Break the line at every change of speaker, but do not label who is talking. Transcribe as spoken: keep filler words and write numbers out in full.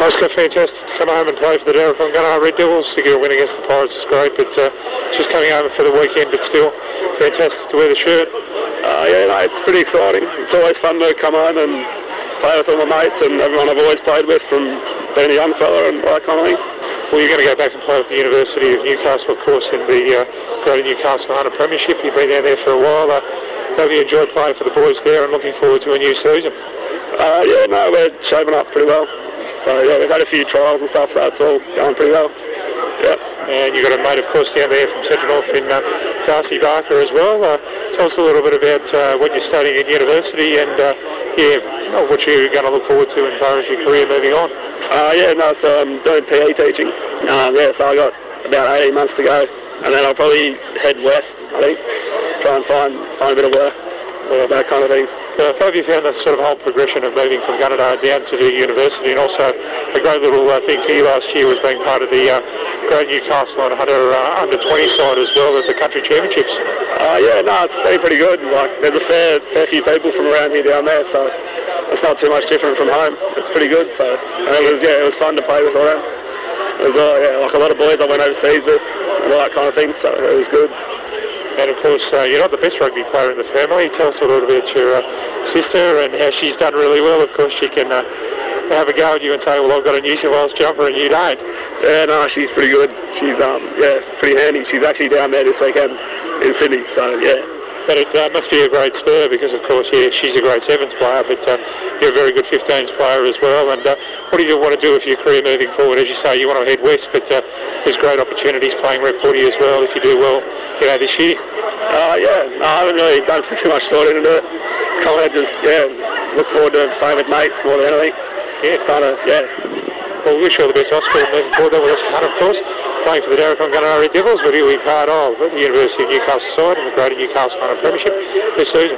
Oscar, fantastic to come home and play for the Darracon Gunnedah Red Devils. To get a win against the Pirates is great, but uh, just coming home for the weekend, but still fantastic to wear the shirt.
Uh, yeah, no, it's pretty exciting. It's always fun to come home and play with all my mates and everyone I've always played with, from being a young fella and all that kind of thing.
Well, you're going to go back and play with the University of Newcastle, of course, in the uh, Greater Newcastle Hunter Premiership. You've been down there for a while. Uh, hope you enjoyed playing for the boys there and looking forward to a new season.
Uh, yeah, no, we're shaping up pretty well. So, yeah, we've had a few trials and stuff, so it's all going pretty well. Yeah.
And you've got a mate, of course, down there from Central North in uh, Darcy Barker as well. Uh, tell us a little bit about uh, what you're studying at university and, uh, yeah, what you're going to look forward to as far as your career moving on.
Uh, yeah, no, so I'm doing P E teaching. Um, yeah, so I got about eighteen months to go, and then I'll probably head west, I think, try and find find a bit of work, or that kind of thing.
Uh, how have you found the sort of whole progression of moving from Gunnedah down to the university, and also a great little uh, thing for you last year was being part of the uh, Great Newcastle and Hunter uh, under twenty side as well at the country championships?
Uh, yeah, no, it's been pretty good. Like, there's a fair fair few people from around here down there, so it's not too much different from home. It's pretty good. So, and it was yeah, it was fun to play with all them. It was uh, yeah, like a lot of boys I went overseas with and all that kind of thing. So it was good.
And of course, uh, you're not the best rugby player in the family. Tell us a little bit about your uh, sister and how she's done really well. Of course, she can uh, have a go at you and say, well, I've got a New South Wales jumper and you don't.
Yeah, no, she's pretty good. She's um, yeah, pretty handy. She's actually down there this weekend in Sydney, so yeah.
But it uh, must be a great spur because, of course, yeah, she's a great sevens player, but uh, you're a very good fifteens player as well. And uh, what do you want to do with your career moving forward? As you say, you want to head west, but uh, there's great opportunities playing rep footy as well if you do well, you know, this year.
Uh, yeah, no, I haven't really done too much thought into it. Kind of just, yeah, look forward to playing with mates more than anything. Yeah, it's kind of, yeah.
Well, we wish you all the best, Oscar, and moving forward. That was Oscar Hunter, of course, playing for the Darracon Gunnedah Red Devils, but here we've part of the University of Newcastle side in the Greater Newcastle Hunter Premiership this season.